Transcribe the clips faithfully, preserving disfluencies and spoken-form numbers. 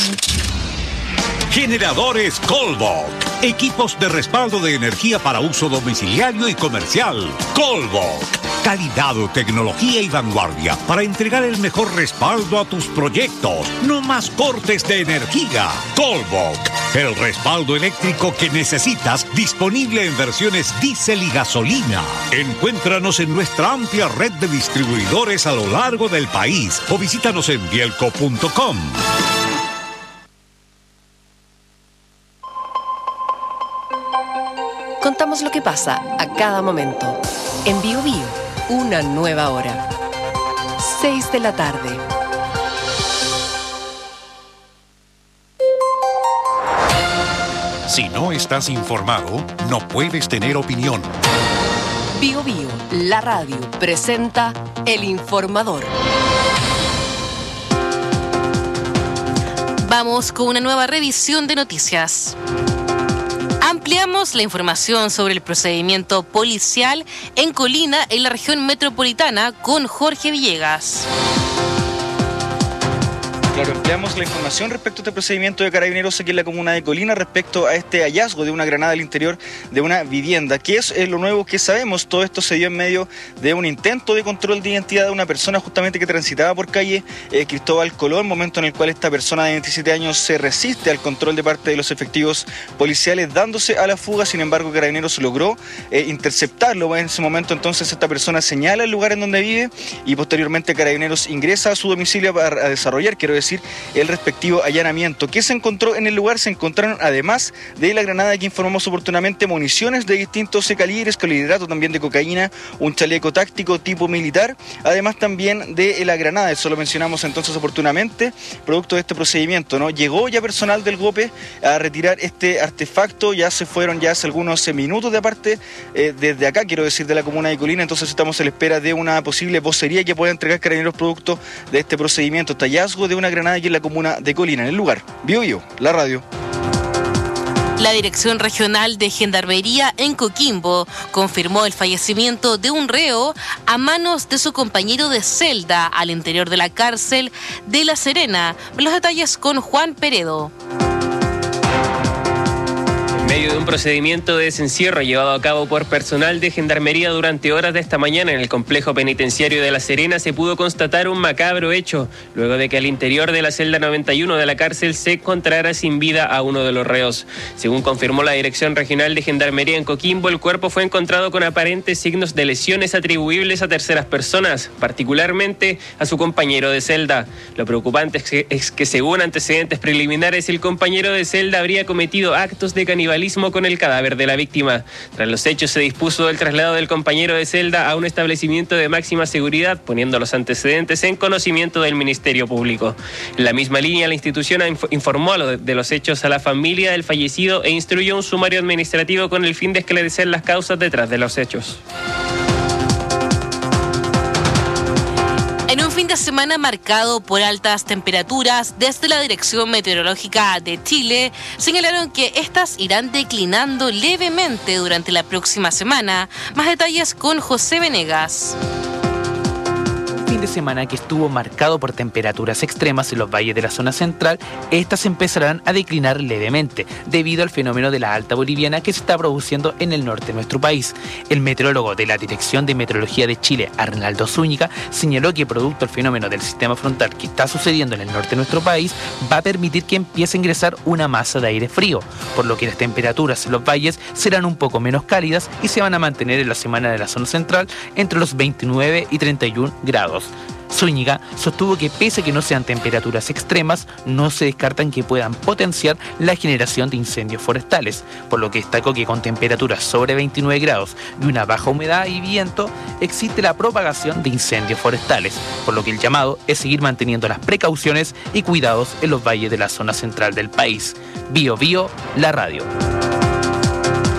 Generadores Colbok. Equipos de respaldo de energía para uso domiciliario y comercial. Colbok. Calidad, tecnología y vanguardia para entregar el mejor respaldo a tus proyectos. No más cortes de energía. Colbok. El respaldo eléctrico que necesitas, disponible en versiones diésel y gasolina. Encuéntranos en nuestra amplia red de distribuidores a lo largo del país o visítanos en bielco punto com. Contamos lo que pasa a cada momento. En Bio Bio, una nueva hora. Seis de la tarde. Si no estás informado, no puedes tener opinión. Bio Bio, la radio, presenta El Informador. Vamos con una nueva revisión de noticias. Ampliamos la información sobre el procedimiento policial en Colina, en la región metropolitana, con Jorge Villegas. Claro, ampliamos la información respecto a este procedimiento de Carabineros aquí en la comuna de Colina respecto a este hallazgo de una granada al interior de una vivienda. ¿Qué es lo nuevo que sabemos? Todo esto se dio en medio de un intento de control de identidad de una persona justamente que transitaba por calle eh, Cristóbal Colón, momento en el cual esta persona de veintisiete años se resiste al control de parte de los efectivos policiales, dándose a la fuga. Sin embargo, Carabineros logró eh, interceptarlo. En ese momento entonces esta persona señala el lugar en donde vive y posteriormente Carabineros ingresa a su domicilio para desarrollar, quiero decir, el respectivo allanamiento. ¿Qué se encontró en el lugar? Se encontraron, además de la granada que informamos oportunamente, municiones de distintos calibres, carbohidratos también de cocaína, un chaleco táctico tipo militar, además también de la granada. Eso lo mencionamos entonces oportunamente, producto de este procedimiento, ¿no? Llegó ya personal del GOPE a retirar este artefacto, ya se fueron ya hace algunos minutos de aparte, eh, desde acá, quiero decir, de la comuna de Colina. Entonces estamos a la espera de una posible vocería que pueda entregar Carabineros producto de este procedimiento, este hallazgo de una granada aquí en la comuna de Colina, en el lugar. Bio Bio, la radio. La Dirección Regional de Gendarmería en Coquimbo confirmó el fallecimiento de un reo a manos de su compañero de celda al interior de la cárcel de La Serena. Los detalles con Juan Peredo. En medio de un procedimiento de desencierro llevado a cabo por personal de Gendarmería durante horas de esta mañana en el complejo penitenciario de La Serena, se pudo constatar un macabro hecho, luego de que al interior de la celda noventa y uno de la cárcel se encontrara sin vida a uno de los reos. Según confirmó la Dirección Regional de Gendarmería en Coquimbo, el cuerpo fue encontrado con aparentes signos de lesiones atribuibles a terceras personas, particularmente a su compañero de celda. Lo preocupante es que, es que según antecedentes preliminares, el compañero de celda habría cometido actos de canibalismo con el cadáver de la víctima. Tras los hechos se dispuso el traslado del compañero de celda a un establecimiento de máxima seguridad, poniendo los antecedentes en conocimiento del Ministerio Público. En la misma línea, la institución informó de los hechos a la familia del fallecido e instruyó un sumario administrativo con el fin de esclarecer las causas detrás de los hechos. En un fin de semana marcado por altas temperaturas, desde la Dirección Meteorológica de Chile señalaron que estas irán declinando levemente durante la próxima semana. Más detalles con José Venegas. Fin de semana que estuvo marcado por temperaturas extremas en los valles de la zona central, estas empezarán a declinar levemente debido al fenómeno de la alta boliviana que se está produciendo en el norte de nuestro país. El meteorólogo de la Dirección de Meteorología de Chile, Arnaldo Zúñiga, señaló que producto del fenómeno del sistema frontal que está sucediendo en el norte de nuestro país, va a permitir que empiece a ingresar una masa de aire frío, por lo que las temperaturas en los valles serán un poco menos cálidas y se van a mantener en la semana de la zona central entre los veintinueve y treinta y uno grados. Zúñiga sostuvo que pese a que no sean temperaturas extremas, no se descartan que puedan potenciar la generación de incendios forestales, por lo que destacó que con temperaturas sobre veintinueve grados y una baja humedad y viento, existe la propagación de incendios forestales, por lo que el llamado es seguir manteniendo las precauciones y cuidados en los valles de la zona central del país. Bio Bio, la radio.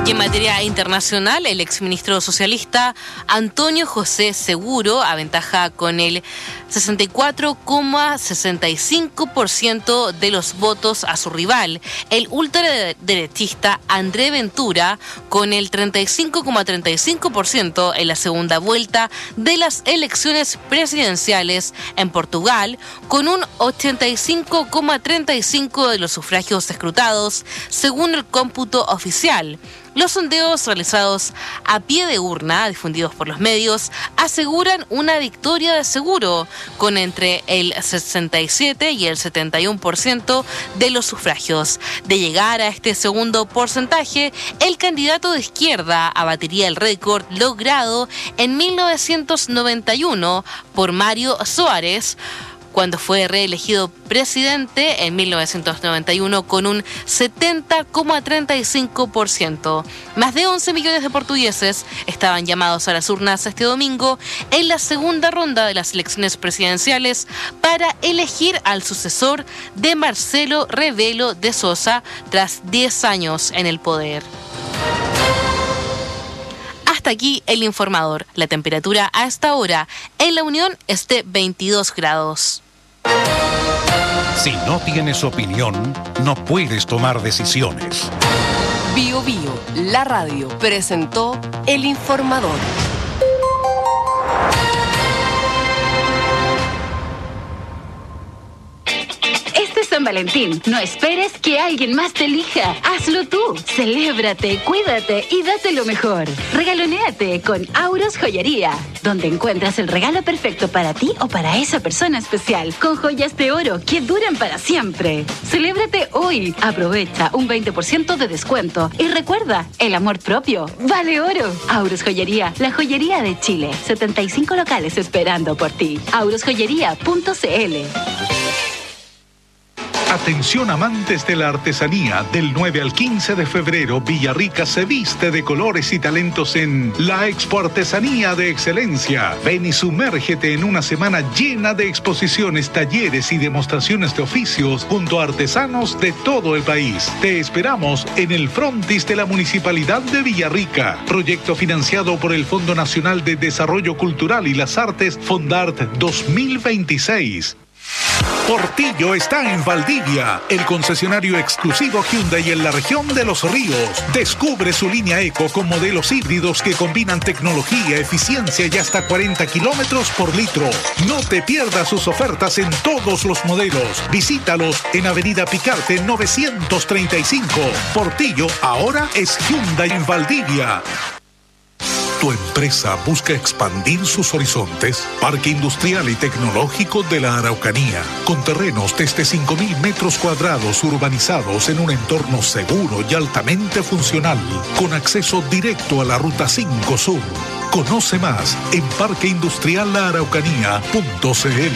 Y en materia internacional, el exministro socialista Antonio José Seguro aventaja con el sesenta y cuatro coma sesenta y cinco por ciento de los votos a su rival, el ultraderechista André Ventura, con el treinta y cinco coma treinta y cinco por ciento en la segunda vuelta de las elecciones presidenciales en Portugal, con un ochenta y cinco coma treinta y cinco por ciento de los sufragios escrutados, según el cómputo oficial. Los sondeos realizados a pie de urna, difundidos por los medios, aseguran una victoria de Seguro, con entre el sesenta y siete y el setenta y uno por ciento de los sufragios. De llegar a este segundo porcentaje, el candidato de izquierda abatiría el récord logrado en mil novecientos noventa y uno por Mário Soares, cuando fue reelegido presidente en mil novecientos noventa y uno con un setenta coma treinta y cinco por ciento. Más de once millones de portugueses estaban llamados a las urnas este domingo en la segunda ronda de las elecciones presidenciales para elegir al sucesor de Marcelo Rebelo de Sousa tras diez años en el poder. Hasta aquí el informador. La temperatura a esta hora en La Unión es de veintidós grados. Si no tienes opinión, no puedes tomar decisiones. Bio Bio, la radio, presentó el informador. San Valentín, no esperes que alguien más te elija. Hazlo tú. Celébrate, cuídate y date lo mejor. Regalonéate con Auros Joyería, donde encuentras el regalo perfecto para ti o para esa persona especial, con joyas de oro que duran para siempre. Celébrate hoy. Aprovecha un veinte por ciento de descuento. Y recuerda, el amor propio vale oro. Auros Joyería, la joyería de Chile. setenta y cinco locales esperando por ti. auros joyería punto c l. Atención amantes de la artesanía, del nueve al quince de febrero, Villarrica se viste de colores y talentos en la Expo Artesanía de Excelencia. Ven y sumérgete en una semana llena de exposiciones, talleres y demostraciones de oficios junto a artesanos de todo el país. Te esperamos en el frontis de la Municipalidad de Villarrica. Proyecto financiado por el Fondo Nacional de Desarrollo Cultural y las Artes, Fondart dos mil veintiséis. Portillo está en Valdivia, el concesionario exclusivo Hyundai en la región de Los Ríos. Descubre su línea Eco con modelos híbridos que combinan tecnología, eficiencia y hasta cuarenta kilómetros por litro. No te pierdas sus ofertas en todos los modelos. Visítalos en Avenida Picarte novecientos treinta y cinco. Portillo ahora es Hyundai en Valdivia. ¿Tu empresa busca expandir sus horizontes? Parque Industrial y Tecnológico de la Araucanía, con terrenos desde cinco mil metros cuadrados urbanizados en un entorno seguro y altamente funcional, con acceso directo a la Ruta cinco Sur. Conoce más en parque industrial la araucanía punto c l.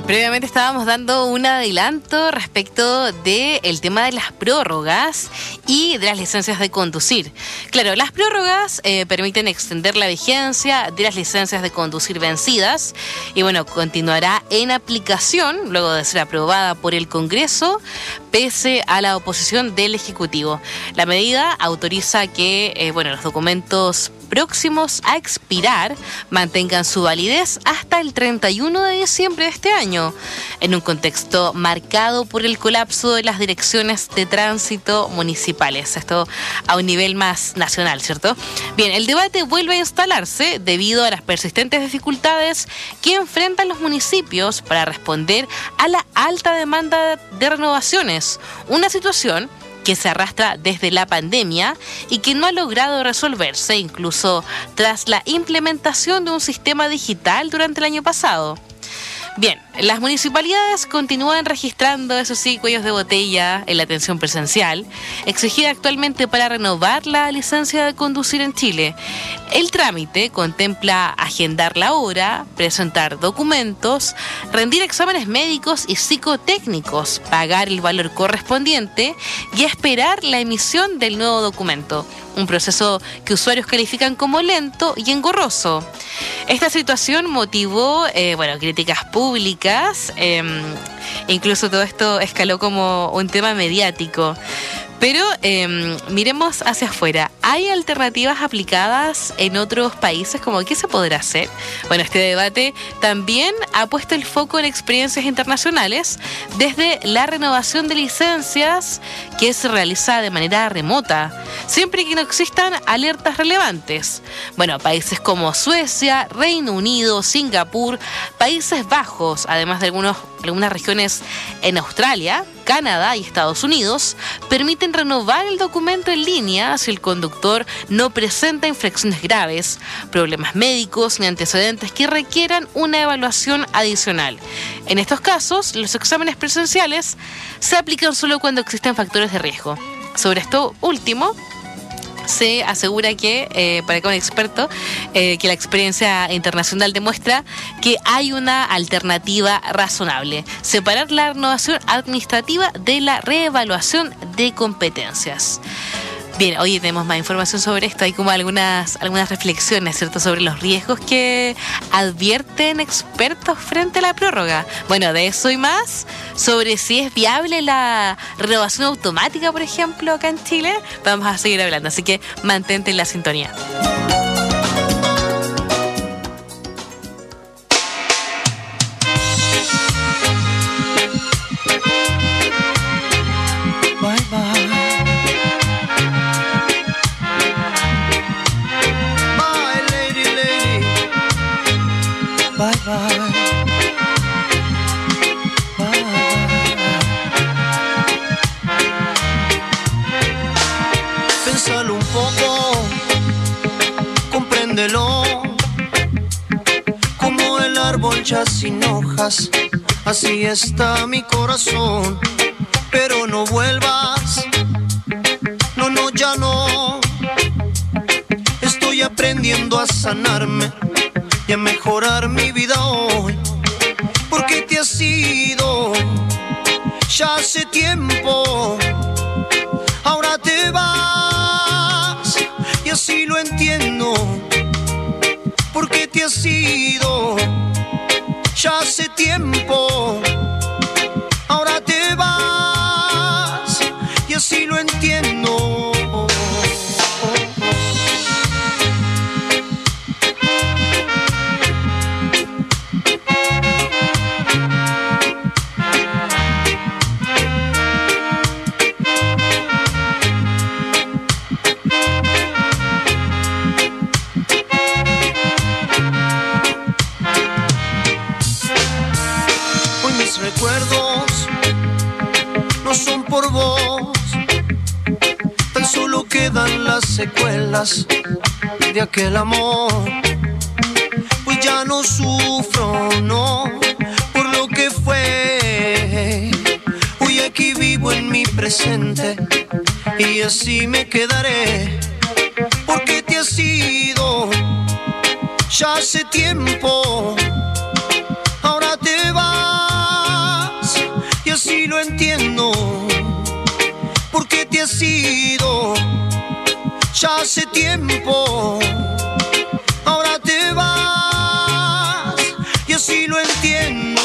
previamente estábamos dando un adelanto respecto del tema de las prórrogas y de las licencias de conducir. Claro, las prórrogas eh, permiten extender la vigencia de las licencias de conducir vencidas y bueno, continuará en aplicación luego de ser aprobada por el Congreso, pese a la oposición del Ejecutivo. La medida autoriza que eh, bueno, los documentos próximos a expirar mantengan su validez hasta el treinta y uno de diciembre de este año, en un contexto marcado por el colapso de las direcciones de tránsito municipales. Esto a un nivel más nacional, ¿cierto? Bien, el debate vuelve a instalarse debido a las persistentes dificultades que enfrentan los municipios para responder a la alta demanda de renovaciones, una situación que se arrastra desde la pandemia y que no ha logrado resolverse incluso tras la implementación de un sistema digital durante el año pasado. Bien, las municipalidades continúan registrando, eso sí, cuellos de botella en la atención presencial, exigida actualmente para renovar la licencia de conducir en Chile. El trámite contempla agendar la hora, presentar documentos, rendir exámenes médicos y psicotécnicos, pagar el valor correspondiente y esperar la emisión del nuevo documento. Un proceso que usuarios califican como lento y engorroso. Esta situación motivó eh, bueno, críticas públicas, eh, e incluso todo esto escaló como un tema mediático. Pero eh, miremos hacia afuera. ¿Hay alternativas aplicadas en otros países? ¿Cómo qué se podrá hacer? Bueno, este debate también ha puesto el foco en experiencias internacionales desde la renovación de licencias que se realiza de manera remota, siempre que no existan alertas relevantes. Bueno, países como Suecia, Reino Unido, Singapur, Países Bajos, además de algunos, algunas regiones en Australia, Canadá y Estados Unidos, permiten renovar el documento en línea si el conductor no presenta infracciones graves, problemas médicos ni antecedentes que requieran una evaluación adicional. En estos casos, los exámenes presenciales se aplican solo cuando existen factores de riesgo. Sobre esto último, se asegura que, eh, para acá un experto, eh, que la experiencia internacional demuestra que hay una alternativa razonable: separar la renovación administrativa de la reevaluación de competencias. Bien, hoy tenemos más información sobre esto. Hay como algunas, algunas reflexiones, ¿cierto?, sobre los riesgos que advierten expertos frente a la prórroga. Bueno, de eso y más, sobre si es viable la renovación automática, por ejemplo, acá en Chile, vamos a seguir hablando. Así que mantente en la sintonía. Pénsalo un poco, compréndelo. Como el árbol ya sin hojas, así está mi corazón. Pero no vuelvas, no, no, ya no. Estoy aprendiendo a sanarme y a mejorar mi vida hoy. Porque te has ido ya hace tiempo, ahora te vas y así lo entiendo. Porque te has ido ya hace tiempo, ahora te vas y así lo entiendo. Recuerdos no son por vos, tan solo quedan las secuelas de aquel amor. Pues ya no sufro, no, por lo que fue. Hoy aquí vivo en mi presente y así me quedaré. Porque te has ido ya hace tiempo, ahora te vas entiendo por qué te has ido ya hace tiempo. Ahora te vas y así lo entiendo.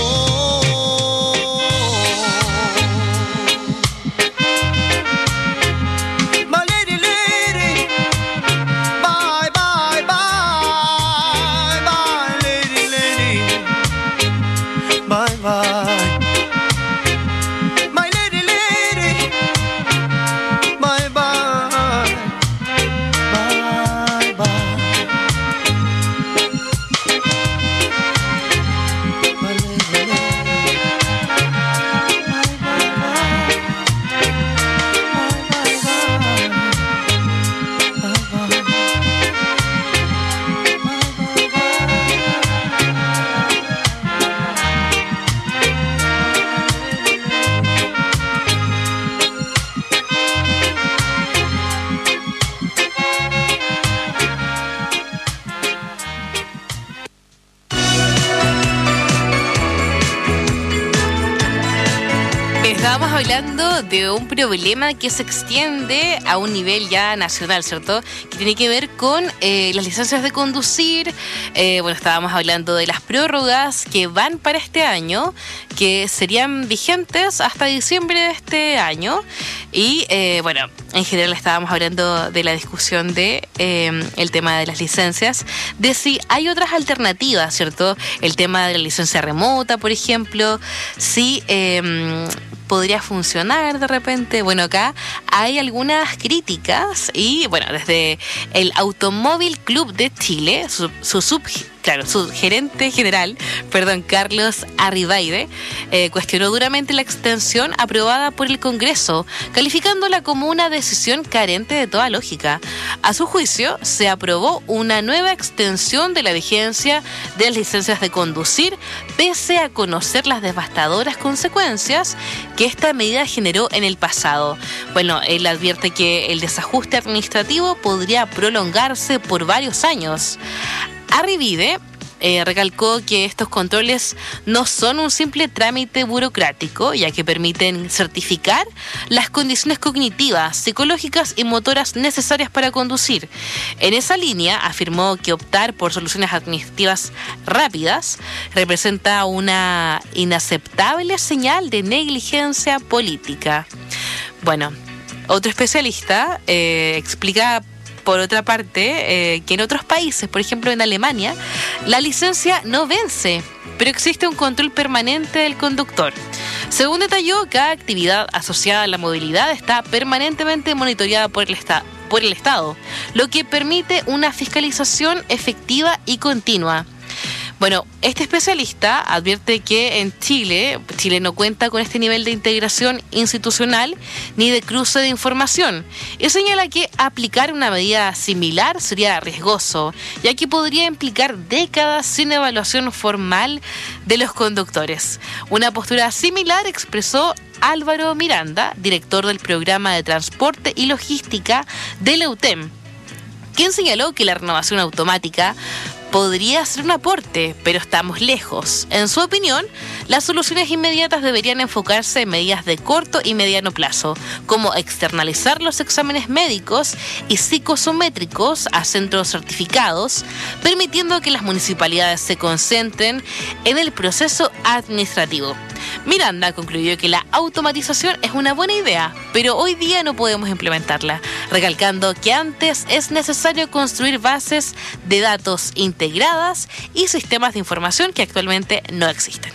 Hablando de un problema que se extiende a un nivel ya nacional, ¿cierto? Que tiene que ver con eh, las licencias de conducir. Eh, bueno, estábamos hablando de las prórrogas que van para este año, que serían vigentes hasta diciembre de este año. Y eh, bueno, en general estábamos hablando de la discusión de eh, el tema de las licencias, de si hay otras alternativas, ¿cierto? El tema de la licencia remota, por ejemplo, si eh, podría funcionar de repente. Bueno, acá hay algunas críticas y bueno, desde el Automóvil Club de Chile, su, su sub Claro, su gerente general, perdón, Carlos Arribaide, eh, cuestionó duramente la extensión aprobada por el Congreso, calificándola como una decisión carente de toda lógica. A su juicio, se aprobó una nueva extensión de la vigencia de las licencias de conducir, pese a conocer las devastadoras consecuencias que esta medida generó en el pasado. Bueno, él advierte que el desajuste administrativo podría prolongarse por varios años. Arribide eh, recalcó que estos controles no son un simple trámite burocrático, ya que permiten certificar las condiciones cognitivas, psicológicas y motoras necesarias para conducir. En esa línea, afirmó que optar por soluciones administrativas rápidas representa una inaceptable señal de negligencia política. Bueno, otro especialista eh, explica por otra parte, eh, que en otros países, por ejemplo en Alemania, la licencia no vence, pero existe un control permanente del conductor. Según detalló, cada actividad asociada a la movilidad está permanentemente monitoreada por el, esta- por el Estado, lo que permite una fiscalización efectiva y continua. Bueno, este especialista advierte que en Chile, Chile no cuenta con este nivel de integración institucional ni de cruce de información, y señala que aplicar una medida similar sería riesgoso, ya que podría implicar décadas sin evaluación formal de los conductores. Una postura similar expresó Álvaro Miranda, director del programa de transporte y logística de la U T E M, quien señaló que la renovación automática podría ser un aporte, pero estamos lejos. En su opinión, las soluciones inmediatas deberían enfocarse en medidas de corto y mediano plazo, como externalizar los exámenes médicos y psicosométricos a centros certificados, permitiendo que las municipalidades se concentren en el proceso administrativo. Miranda concluyó que la automatización es una buena idea, pero hoy día no podemos implementarla, recalcando que antes es necesario construir bases de datos integradas y sistemas de información que actualmente no existen.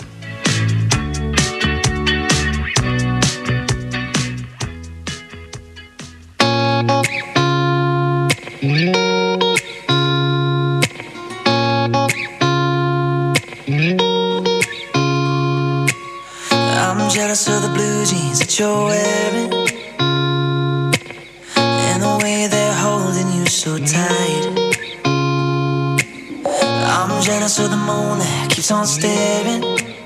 I'm jealous of the blue jeans that you're wearing and the way they're holding you so tight. I'm jealous of the moon that keeps on staring.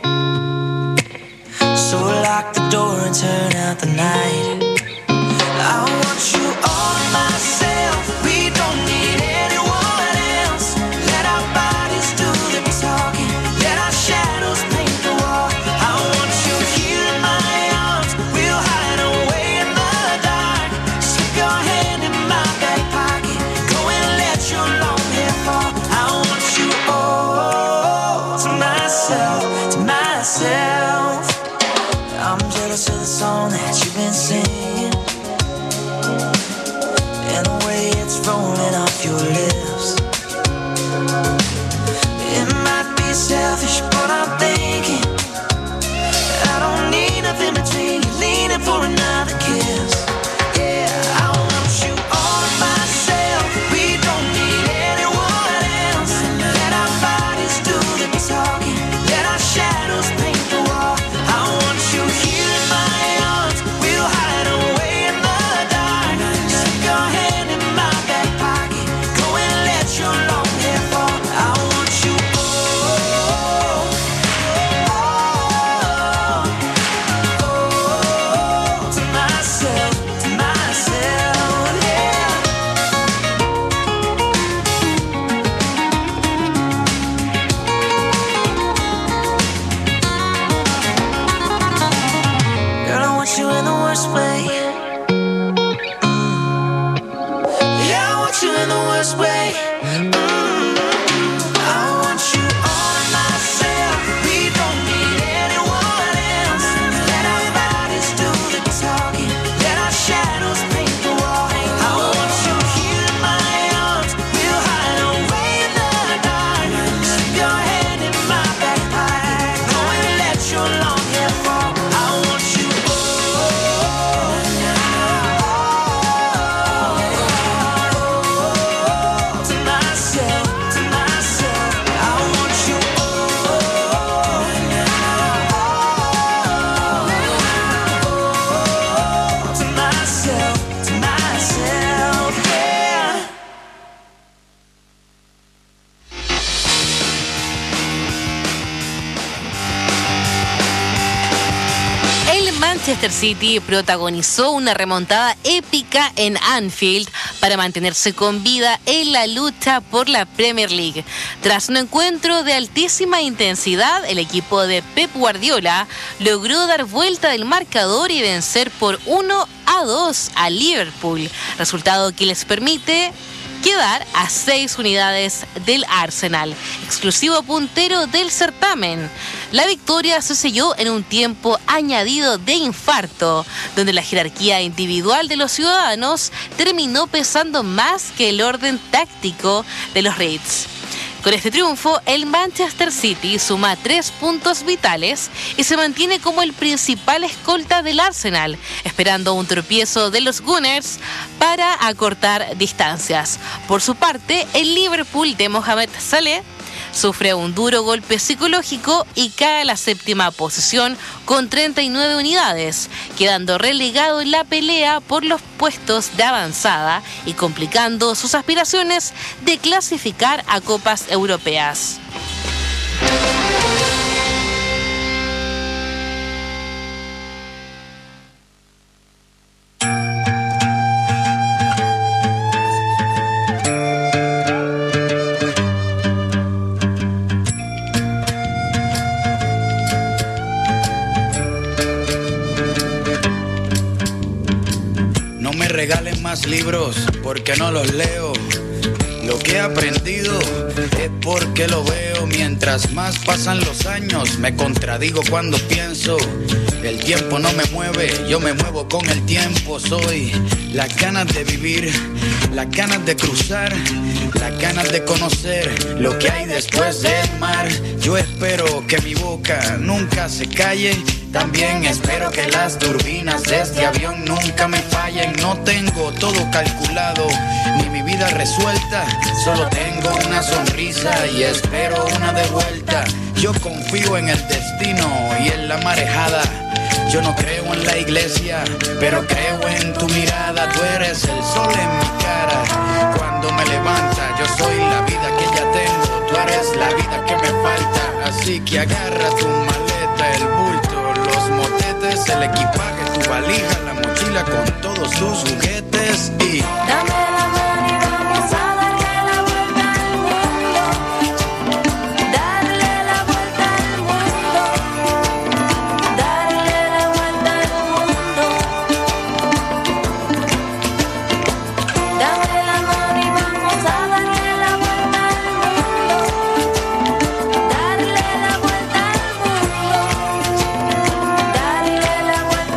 So lock the door and turn out the night. I want you all myself. We don't need anyone else. Let our bodies do the talking. Let our shadows paint the wall. I want you here in my words to the song that you've been singing, and the way it's rolling off your lips. It might be selfish, but I'm thinking I don't need nothing between you, leaning for another kiss. Yeah, I want you all myself. We don't need anyone else. Let our bodies do the talking. Let our shadows paint the wall. I want you here in my arms. We'll hide away in the dark. Stick your hand in my back pocket. Go and let your long hair fall. I want you all. To myself, to myself, yeah. Girl, I want you in the worst way. Mm. Yeah, I want you in the worst way. Mm. I want you all myself. We don't need anyone else. Let our bodies do the talking. Let our shadows paint the wall. I want you here in my arms. We'll hide away in the dark. Stick your hand in my back pocket. Go and let your long hair fall. I want you all. To myself, to myself. I want you all. To myself, to myself, yeah. El Manchester City protagonizó una remontada épica en Anfield para mantenerse con vida en la lucha por la Premier League. Tras un encuentro de altísima intensidad, el equipo de Pep Guardiola logró dar vuelta del marcador y vencer por uno a dos a Liverpool, resultado que les permite quedar a seis unidades del Arsenal, exclusivo puntero del certamen. La victoria se selló en un tiempo añadido de infarto, donde la jerarquía individual de los ciudadanos terminó pesando más que el orden táctico de los Reds. Con este triunfo, el Manchester City suma tres puntos vitales y se mantiene como el principal escolta del Arsenal, esperando un tropiezo de los Gunners para acortar distancias. Por su parte, el Liverpool de Mohamed Salah sufre un duro golpe psicológico y cae a la séptima posición con treinta y nueve unidades, quedando relegado en la pelea por los puestos de avanzada y complicando sus aspiraciones de clasificar a copas europeas. Regalen más libros porque no los leo. Lo que he aprendido es porque lo veo. Mientras más pasan los años me contradigo cuando pienso. El tiempo no me mueve, yo me muevo con el tiempo. Soy las ganas de vivir, las ganas de cruzar, las ganas de conocer lo que hay después del mar. Yo espero que mi boca nunca se calle. También espero que las turbinas de este avión nunca me fallen. No tengo todo calculado, ni mi vida resuelta. Solo tengo una sonrisa y espero una de vuelta. Yo confío en el destino y en la marejada. Yo no creo en la iglesia, pero creo en tu mirada. Tú eres el sol en mi cara. Cuando me levanta, yo soy la vida que ya tengo. Tú eres la vida que me falta. Así que agarra tu maleta, el bulto, los motetes, el equipaje, tu valija, la mochila con todos tus juguetes y dame la mano y vamos a darle la vuelta al mundo. Darle la vuelta al mundo. Darle la vuelta al mundo. Dame la mano y vamos a darle la vuelta al mundo. Darle la vuelta al mundo. Darle la vuelta.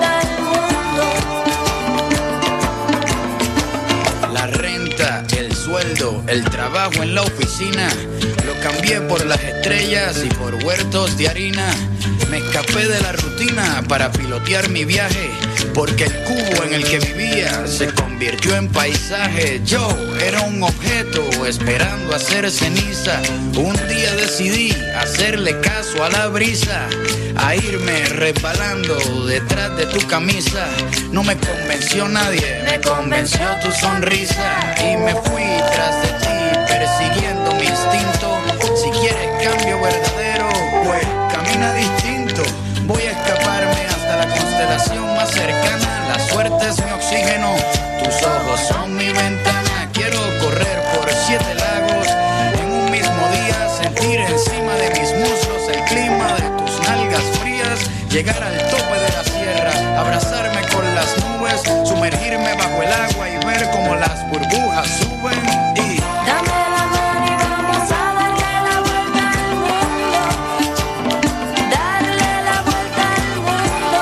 el trabajo en la oficina lo cambié por las estrellas y por huertos de harina. Me escapé de la rutina para pilotear mi viaje, porque el cubo en el que vivía se convirtió en paisaje. Yo era un objeto esperando hacer ceniza. Un día decidí hacerle caso a la brisa, a irme resbalando detrás de tu camisa. No me convenció nadie, me convenció tu sonrisa, y me fui tras de ti persiguiendo mi instinto. Si quieres cambio verdadero, pues camina distinto. Voy a escaparme hasta la constelación más cercana. La suerte es mi oxígeno, tus ojos son mi ventana. Quiero correr por siete lagos en un mismo día, sentir encima de mis muslos el clima de tus nalgas frías, llegar al tope de la sierra, abrazarme con las nubes, sumergirme bajo el agua y ver cómo las burbujas suben y... Dame la mano y vamos a darle la vuelta al mundo, darle la vuelta al mundo,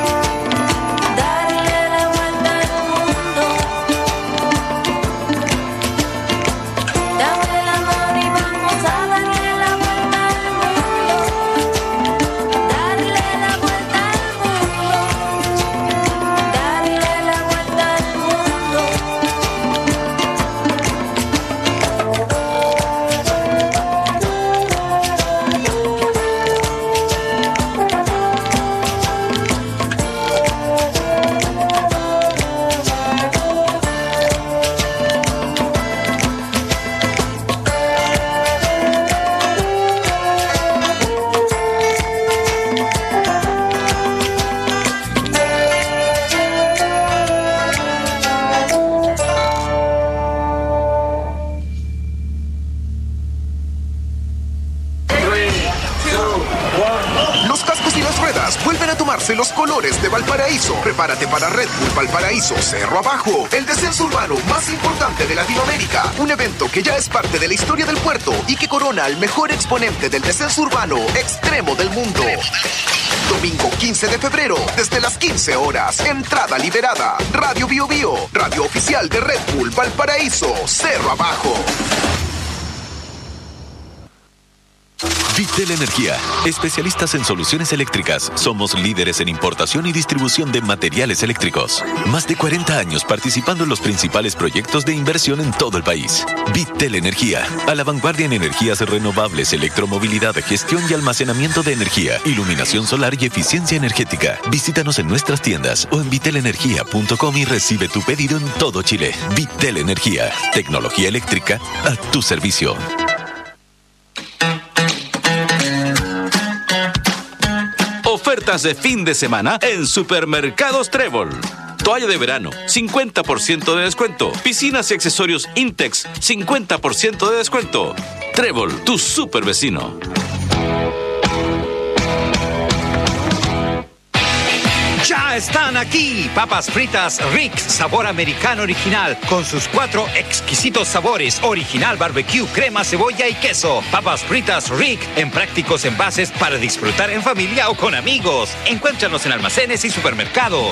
darle la vuelta al mundo. Dame la mano y vamos a darle la vuelta al mundo, darle la vuelta al mundo, darle la vuelta al mundo. Los cascos y las ruedas vuelven a tomarse los colores de Valparaíso. Prepárate para Red Bull Valparaíso Cerro Abajo, el descenso urbano más importante de Latinoamérica. Un evento que ya es parte de la historia del puerto y que corona al mejor exponente del descenso urbano extremo del mundo. Domingo quince de febrero, desde las quince horas. Entrada liberada. Radio Bio Bio, radio oficial de Red Bull Valparaíso Cerro Abajo. Vitel Energía, especialistas en soluciones eléctricas. Somos líderes en importación y distribución de materiales eléctricos. Más de cuarenta años participando en los principales proyectos de inversión en todo el país. Vitel Energía, a la vanguardia en energías renovables, electromovilidad, gestión y almacenamiento de energía, iluminación solar y eficiencia energética. Visítanos en nuestras tiendas o en vitel energía punto com y recibe tu pedido en todo Chile. Vitel Energía, tecnología eléctrica a tu servicio. Ofertas de fin de semana en Supermercados Trébol. Toalla de verano, cincuenta por ciento de descuento. Piscinas y accesorios Intex, cincuenta por ciento de descuento. Trébol, tu super vecino. Ya están aquí, papas fritas Rick, sabor americano original, con sus cuatro exquisitos sabores, original, barbecue, crema, cebolla y queso. Papas fritas Rick, en prácticos envases para disfrutar en familia o con amigos. Encuéntranos en almacenes y supermercados.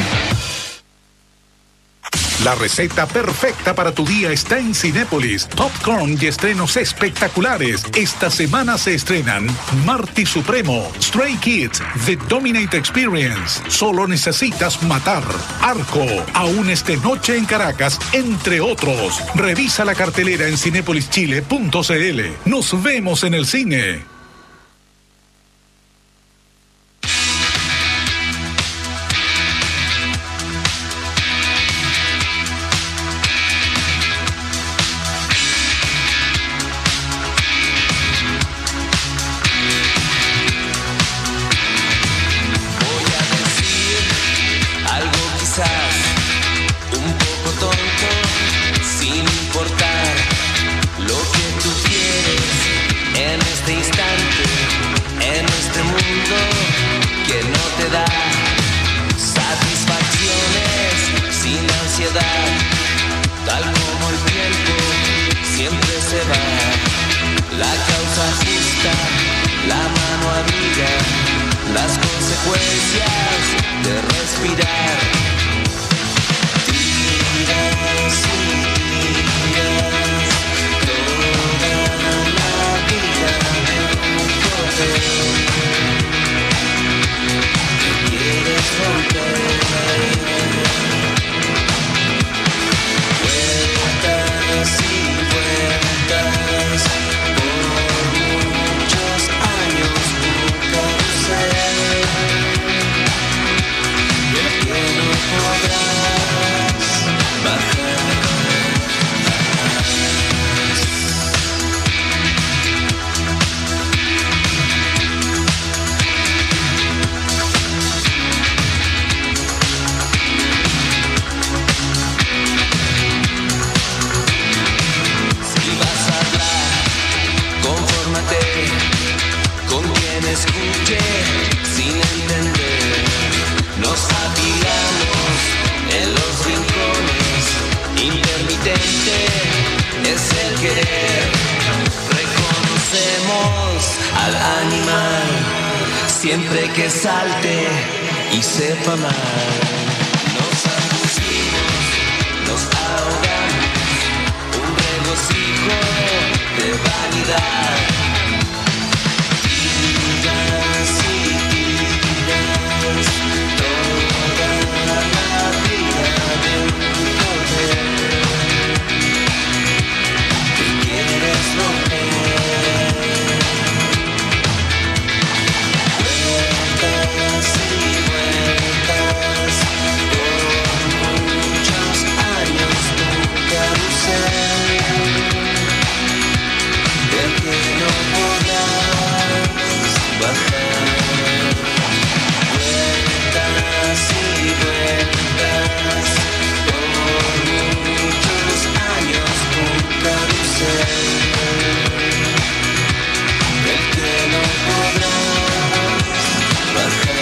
La receta perfecta para tu día está en Cinépolis. Popcorn y estrenos espectaculares. Esta semana se estrenan Marty Supremo, Stray Kids, The Dominate Experience, Solo Necesitas Matar, Arco, Aún es de noche en Caracas, entre otros. Revisa la cartelera en cinépolis chile punto c l. Nos vemos en el cine. Reconocemos al animal siempre que salte y sepa mal. Nos abusivos, nos ahogamos, un regocijo de vanidad. Tiras y tiras toda la vida de un poder que quieres romper. Vueltas y vueltas por muchos años tu carrusel, del que no podrás bajar. Vueltas y vueltas por muchos años tu carrusel, del que no podrás bajar.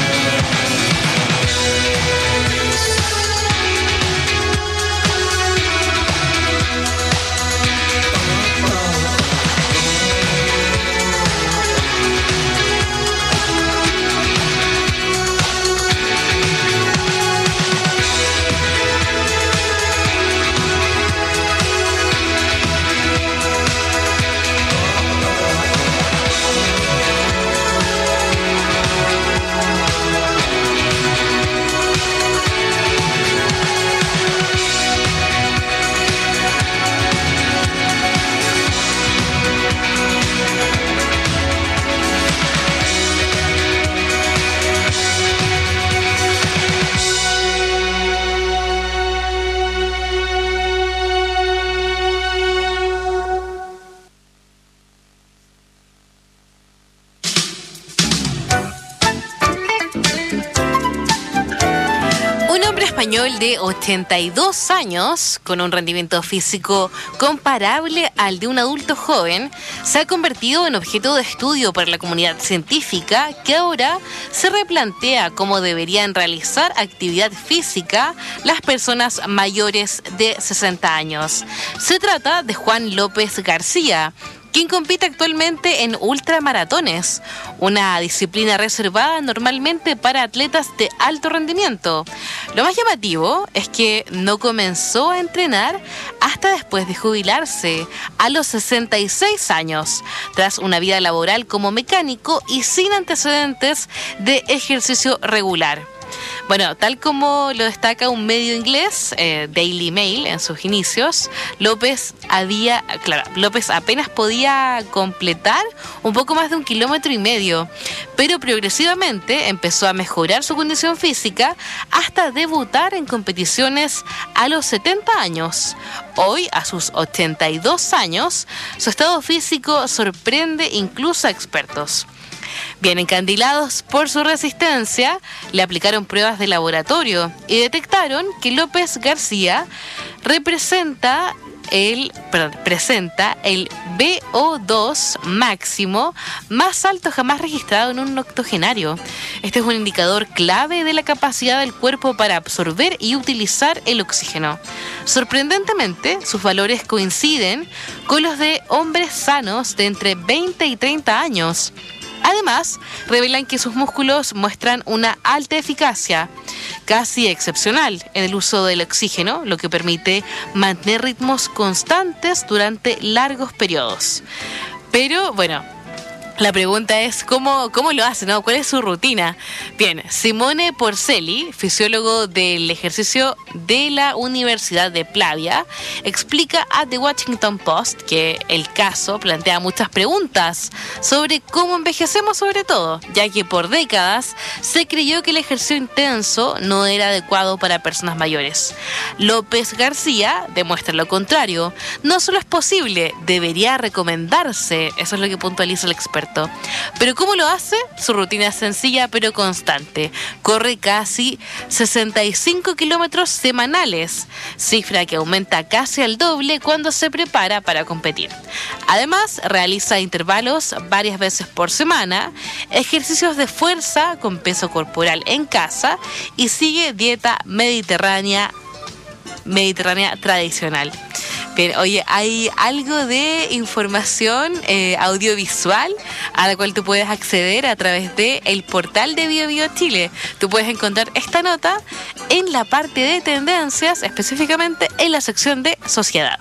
español de ochenta y dos años, con un rendimiento físico comparable al de un adulto joven, se ha convertido en objeto de estudio para la comunidad científica, que ahora se replantea cómo deberían realizar actividad física las personas mayores de sesenta años. Se trata de Juan López García, quien compite actualmente en ultramaratones, una disciplina reservada normalmente para atletas de alto rendimiento. Lo más llamativo es que no comenzó a entrenar hasta después de jubilarse, a los sesenta y seis años, tras una vida laboral como mecánico y sin antecedentes de ejercicio regular. Bueno, tal como lo destaca un medio inglés, eh, Daily Mail, en sus inicios, López había, claro, López apenas podía completar un poco más de un kilómetro y medio, pero progresivamente empezó a mejorar su condición física hasta debutar en competiciones a los setenta años. Hoy, a sus ochenta y dos años, su estado físico sorprende incluso a expertos. Bien encandilados por su resistencia, le aplicaron pruebas de laboratorio y detectaron que López García representa el, perdón, presenta el B O dos máximo más alto jamás registrado en un octogenario. Este es un indicador clave de la capacidad del cuerpo para absorber y utilizar el oxígeno. Sorprendentemente, sus valores coinciden con los de hombres sanos de entre veinte y treinta años. Además, revelan que sus músculos muestran una alta eficacia, casi excepcional, en el uso del oxígeno, lo que permite mantener ritmos constantes durante largos periodos. Pero, bueno, la pregunta es ¿cómo, cómo lo hace, ¿no? ¿Cuál es su rutina? Bien, Simone Porcelli, fisiólogo del ejercicio de la Universidad de Plavia, explica a The Washington Post que el caso plantea muchas preguntas sobre cómo envejecemos, sobre todo, ya que por décadas se creyó que el ejercicio intenso no era adecuado para personas mayores. López García demuestra lo contrario. No solo es posible, debería recomendarse. Eso es lo que puntualiza el experto. Pero ¿cómo lo hace? Su rutina es sencilla pero constante. Corre casi sesenta y cinco kilómetros semanales, cifra que aumenta casi al doble cuando se prepara para competir. Además, realiza intervalos varias veces por semana, ejercicios de fuerza con peso corporal en casa y sigue dieta mediterránea, mediterránea tradicional. Bien, oye, hay algo de información eh, audiovisual a la cual tú puedes acceder a través de el portal de Bio Bio Chile. Tú puedes encontrar esta nota en la parte de tendencias, específicamente en la sección de sociedad.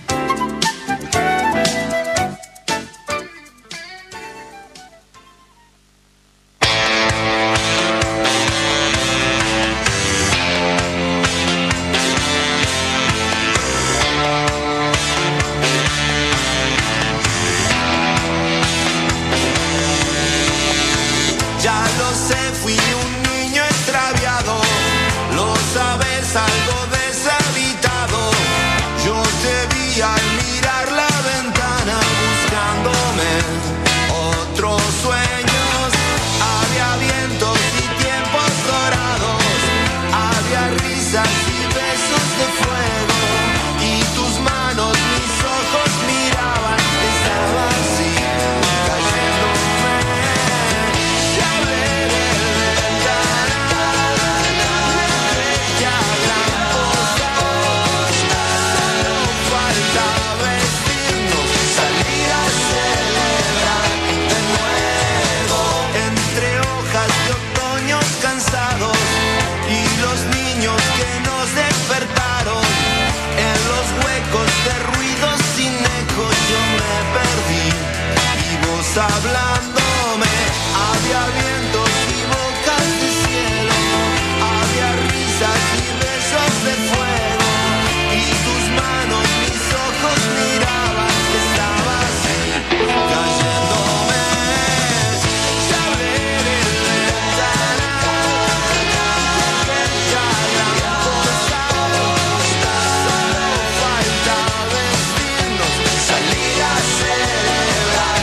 Algo deshabitado, yo te vi al mirar la ventana buscándome otros sueños. Había vientos y tiempos dorados, había risas y besos de fuego, y tus manos mis ojos miraban, estaba así cayéndome. Te hablé del ventanal, ya hablándome, había vientos y bocas de cielo, había risas y besos de fuego, y tus manos mis ojos miraban, estaba así cayéndome. Te hablé del ventanal, aquella gran cosa, solo falta vestirnos, salir a celebrar.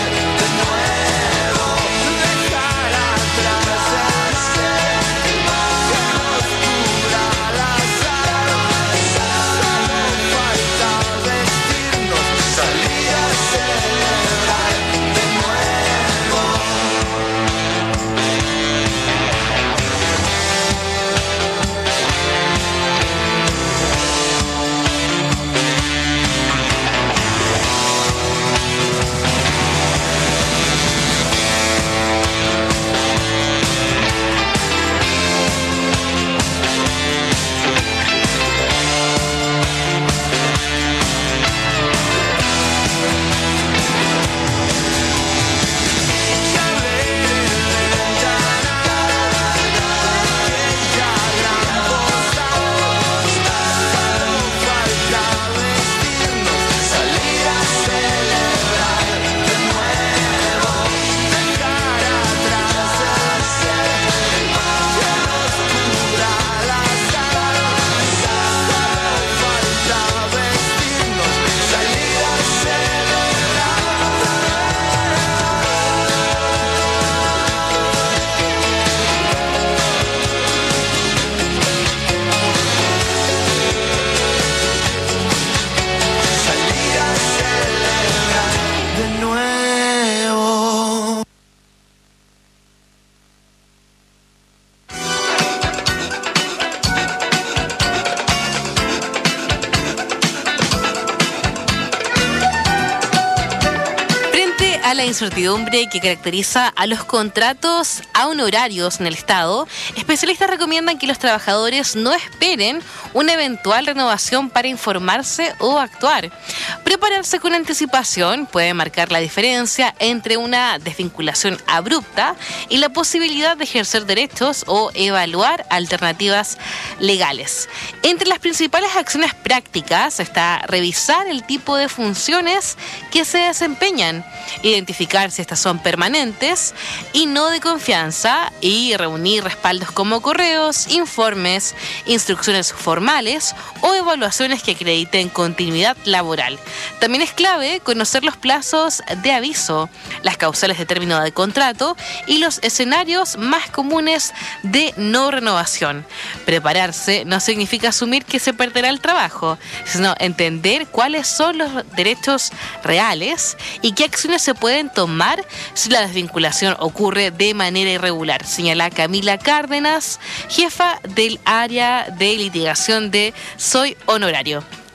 La incertidumbre que caracteriza a los contratos a honorarios en el Estado, especialistas recomiendan que los trabajadores no esperen una eventual renovación para informarse o actuar. Prepararse con anticipación puede marcar la diferencia entre una desvinculación abrupta y la posibilidad de ejercer derechos o evaluar alternativas legales. Entre las principales acciones prácticas está revisar el tipo de funciones que se desempeñan, identificar si estas son permanentes y no de confianza, y reunir respaldos como correos, informes, instrucciones formales o evaluaciones que acrediten continuidad laboral. También es clave conocer los plazos de aviso, las causales de término de contrato y los escenarios más comunes de no renovación. Prepararse no significa asumir que se perderá el trabajo, sino entender cuáles son los derechos reales y qué acciones se pueden tomar si la desvinculación ocurre de manera irregular, señala Camila Cárdenas, jefa del área de litigación de Soy Honorario.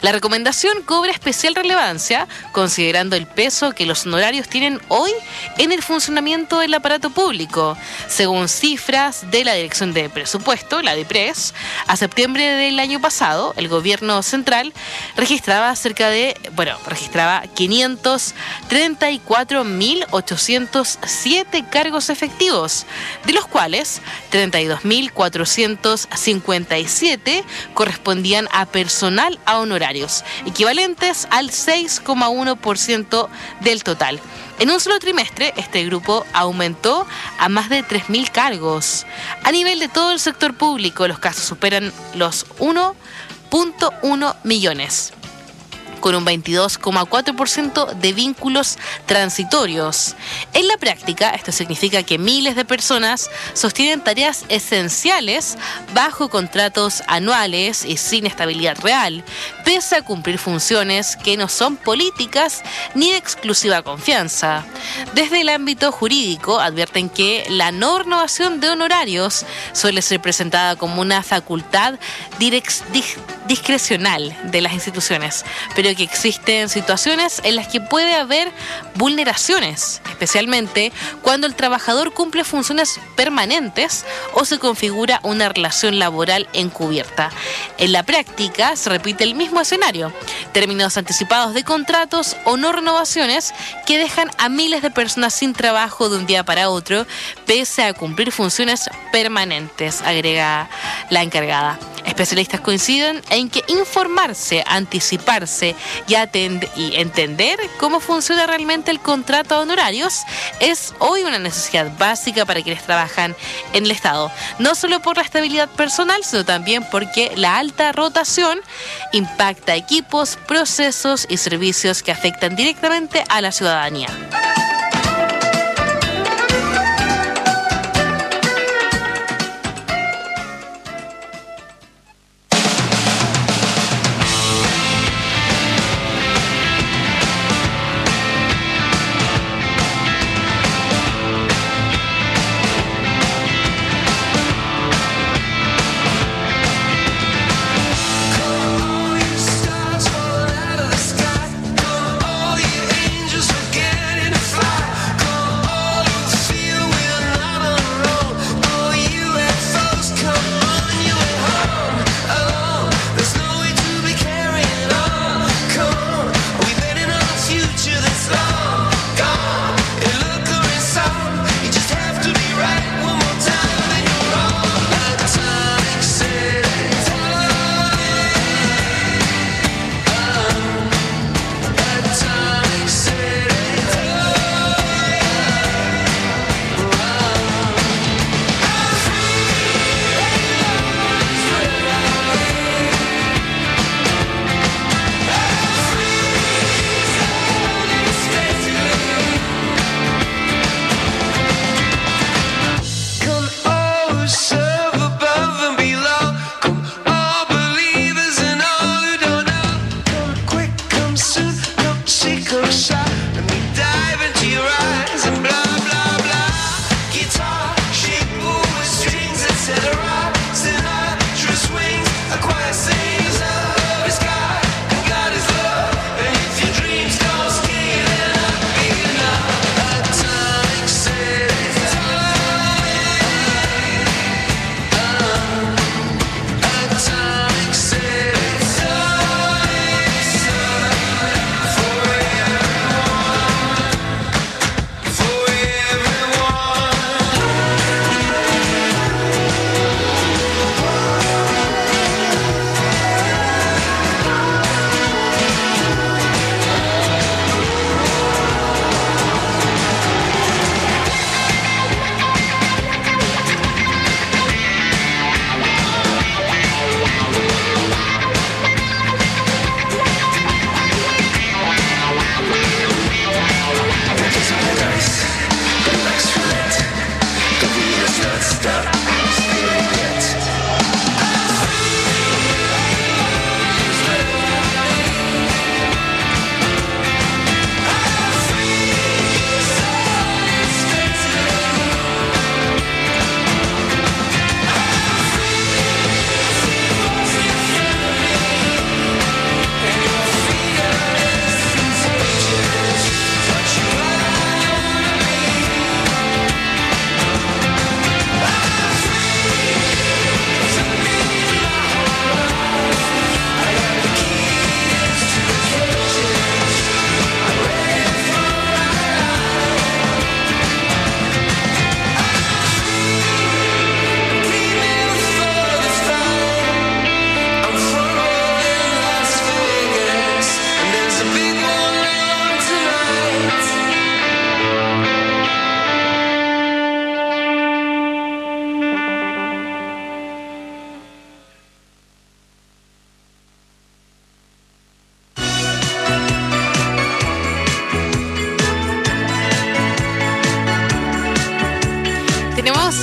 La recomendación cobra especial relevancia considerando el peso que los honorarios tienen hoy en el funcionamiento del aparato público. Según cifras de la Dirección de Presupuesto, la DIPRES, a septiembre del año pasado, el gobierno central registraba cerca de, bueno, registraba quinientos treinta y cuatro mil ochocientos siete cargos efectivos, de los cuales treinta y dos mil cuatrocientos cincuenta y siete correspondían a personal a honorarios, equivalentes al seis coma uno por ciento del total. En un solo trimestre, este grupo aumentó a más de tres mil cargos. A nivel de todo el sector público, los casos superan los uno punto uno millones. Con un veintidós coma cuatro por ciento de vínculos transitorios. En la práctica, esto significa que miles de personas sostienen tareas esenciales bajo contratos anuales y sin estabilidad real, pese a cumplir funciones que no son políticas ni de exclusiva confianza. Desde el ámbito jurídico, advierten que la no renovación de honorarios suele ser presentada como una facultad direc- dis- discrecional de las instituciones, pero que existen situaciones en las que puede haber vulneraciones, especialmente cuando el trabajador cumple funciones permanentes o se configura una relación laboral encubierta. En la práctica se repite el mismo escenario: términos anticipados de contratos o no renovaciones que dejan a miles de personas sin trabajo de un día para otro, pese a cumplir funciones permanentes, agrega la encargada. Especialistas coinciden en que informarse, anticiparse y, atend- y entender cómo funciona realmente el contrato a honorarios es hoy una necesidad básica para quienes trabajan en el Estado, no solo por la estabilidad personal, sino también porque la alta rotación impacta equipos, procesos y servicios que afectan directamente a la ciudadanía. Stars fall out of the sky. All the angels were getting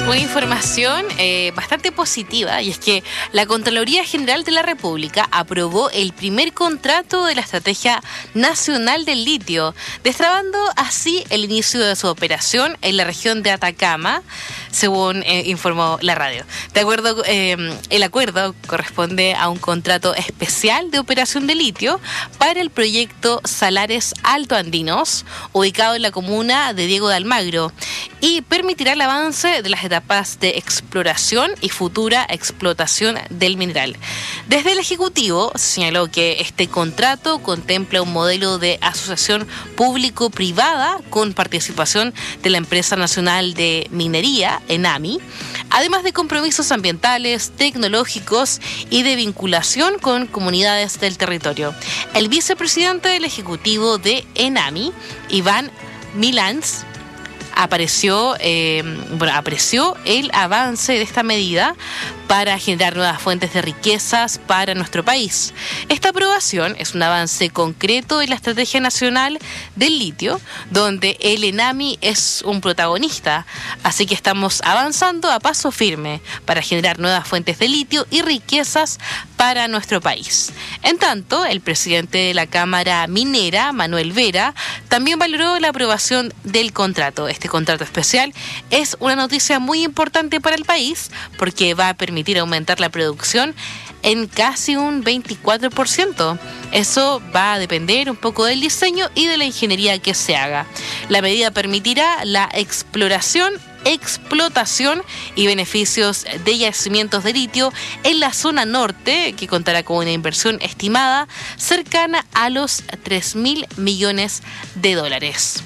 Una información eh, bastante positiva, y es que la Contraloría General de la República aprobó el primer contrato de la Estrategia Nacional del Litio, destrabando así el inicio de su operación en la región de Atacama, según eh, informó la radio. De acuerdo, eh, el acuerdo corresponde a un contrato especial de operación de litio para el proyecto Salares Alto Andinos, ubicado en la comuna de Diego de Almagro, y permitirá el avance de las etapas de exploración y futura explotación del mineral. Desde el Ejecutivo se señaló que este contrato contempla un modelo de asociación público-privada con participación de la Empresa Nacional de Minería, ENAMI, además de compromisos ambientales, tecnológicos y de vinculación con comunidades del territorio. El vicepresidente del Ejecutivo de ENAMI, Iván Milans, apareció, eh, bueno, apreció el avance de esta medida para generar nuevas fuentes de riquezas para nuestro país. Esta aprobación es un avance concreto en la Estrategia Nacional del Litio, donde el ENAMI es un protagonista, así que estamos avanzando a paso firme para generar nuevas fuentes de litio y riquezas para nuestro país. En tanto, el presidente de la Cámara Minera, Manuel Vera, también valoró la aprobación del contrato. Este contrato especial es una noticia muy importante para el país porque va a permitir aumentar la producción en casi un veinticuatro por ciento. Eso va a depender un poco del diseño y de la ingeniería que se haga. La medida permitirá la exploración, explotación y beneficios de yacimientos de litio en la zona norte, que contará con una inversión estimada cercana a los tres mil millones de dólares.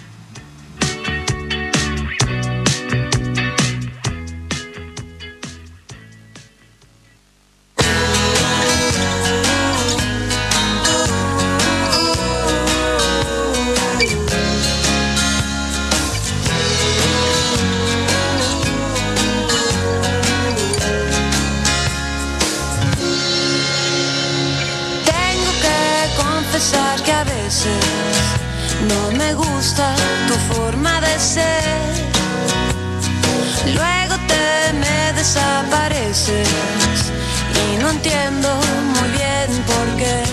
Que a veces no me gusta tu forma de ser, luego te me desapareces y no entiendo muy bien por qué.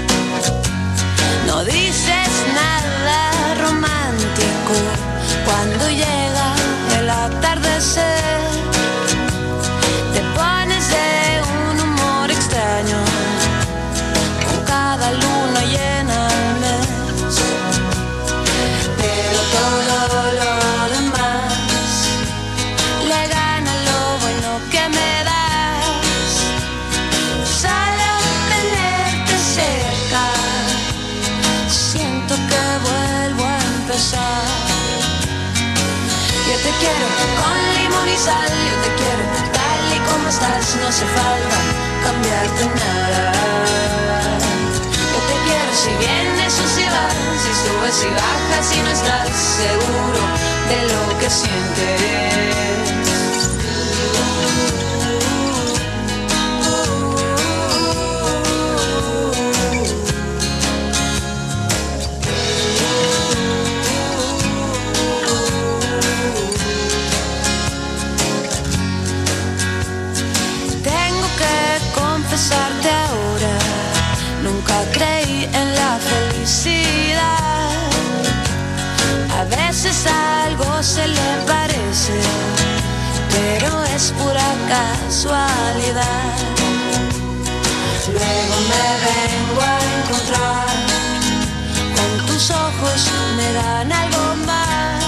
No dices nada romántico cuando llega el atardecer, te pones de un humor extraño con cada luna llena al mes, pero todo lo demás le gana lo bueno que me das. Solo tenerte cerca, siento que vuelvo a empezar. Yo te quiero con limón y sal, yo te quiero tal y como estás, no hace falta cambiarte nada. Si vienes o si vas, si subes y bajas y no estás seguro de lo que sientes. Tengo que confesarte ahora, nunca creí en la felicidad. A veces algo se le parece, pero es pura casualidad. Luego me vengo a encontrar con tus ojos, me dan algo más.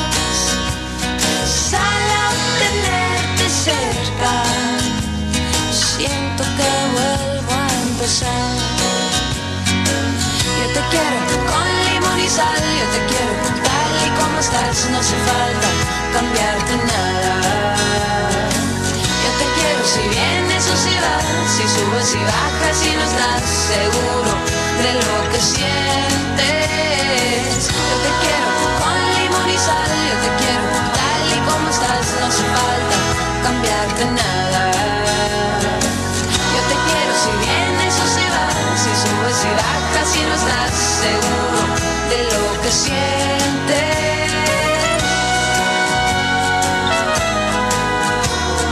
Solo tenerte cerca, siento que vuelvo a empezar. Yo te quiero con limón y sal, yo te quiero tal y como estás, no hace falta cambiarte nada. Yo te quiero si vienes o si vas, si subes y bajas y no estás seguro de lo que sientes. Yo te quiero con limón y sal, yo te quiero tal y como estás, no hace falta cambiarte nada. Yo te quiero si vienes o si vas, si subes y bajas y no estás seguro de lo que sientes.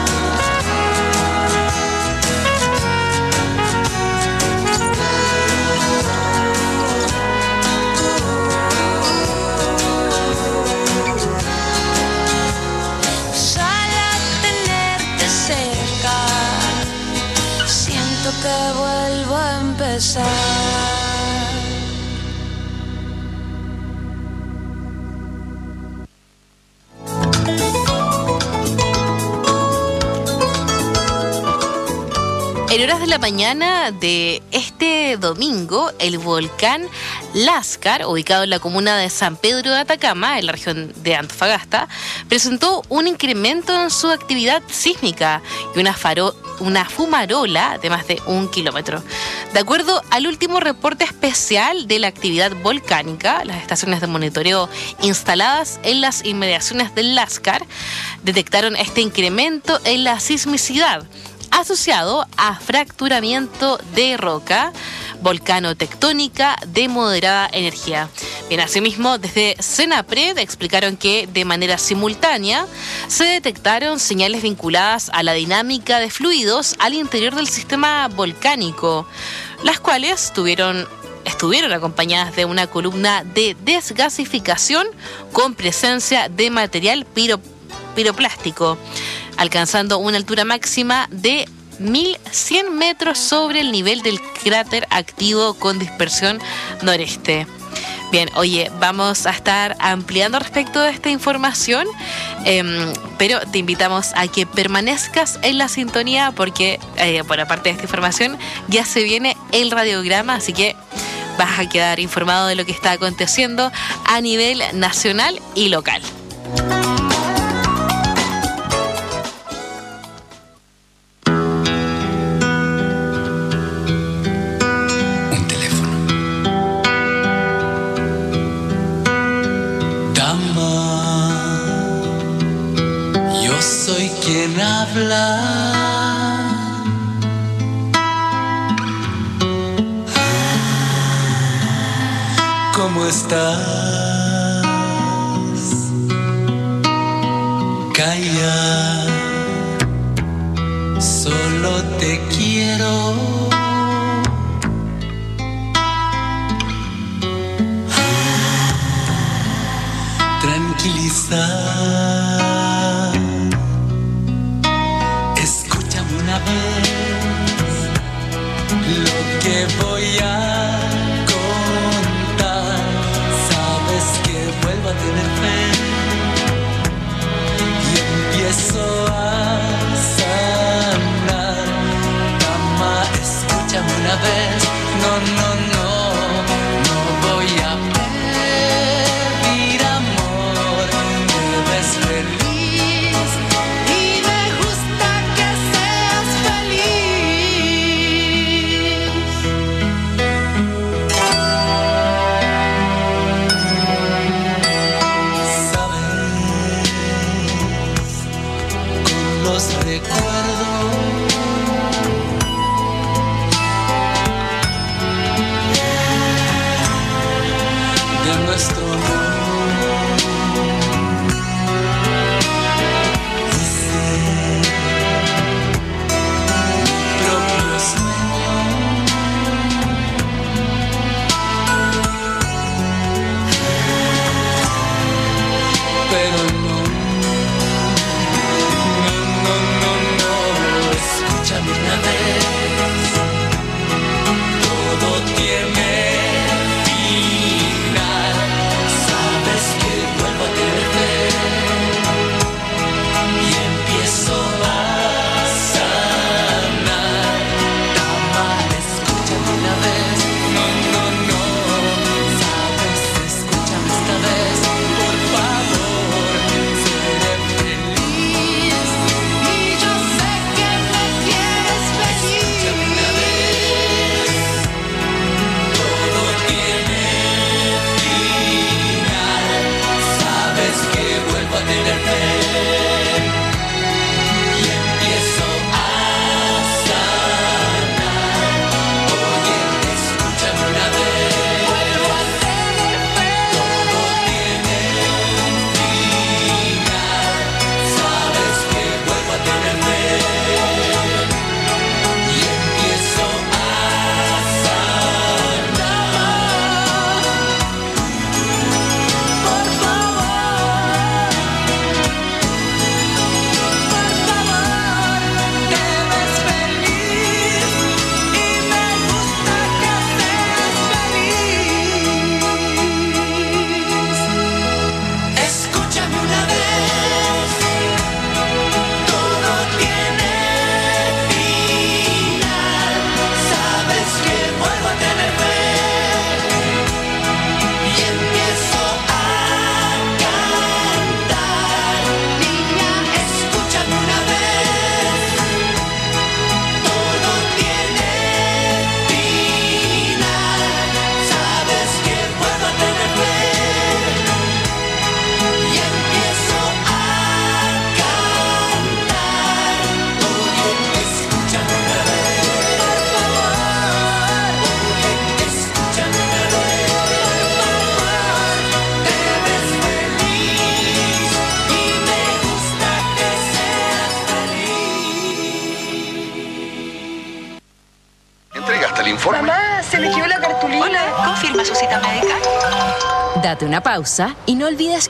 horas de la mañana de este domingo, el volcán Láscar, ubicado en la comuna de San Pedro de Atacama, en la región de Antofagasta, presentó un incremento en su actividad sísmica y una, faro, una fumarola de más de un kilómetro. De acuerdo al último reporte especial de la actividad volcánica, las estaciones de monitoreo instaladas en las inmediaciones del Láscar detectaron este incremento en la sismicidad asociado a fracturamiento de roca volcano-tectónica de moderada energía. Bien, asimismo, desde CENAPRED explicaron que de manera simultánea se detectaron señales vinculadas a la dinámica de fluidos al interior del sistema volcánico, las cuales tuvieron estuvieron acompañadas de una columna de desgasificación con presencia de material piro, piroplástico, alcanzando una altura máxima de mil cien metros sobre el nivel del cráter activo con dispersión noreste. Bien, oye, vamos a estar ampliando respecto de esta información, eh, pero te invitamos a que permanezcas en la sintonía porque, eh, por aparte de esta información, ya se viene el radiograma, así que vas a quedar informado de lo que está aconteciendo a nivel nacional y local. ¿Quién habla? ¿Cómo estás? Calla, solo te quiero. Tranquilizar. Lo que voy a contar, sabes que vuelvo a tener fe y empiezo a sanar. Mamá, escúchame una vez, no, no, no, no voy a pedir amor, te ves feliz. Date una pausa y no olvides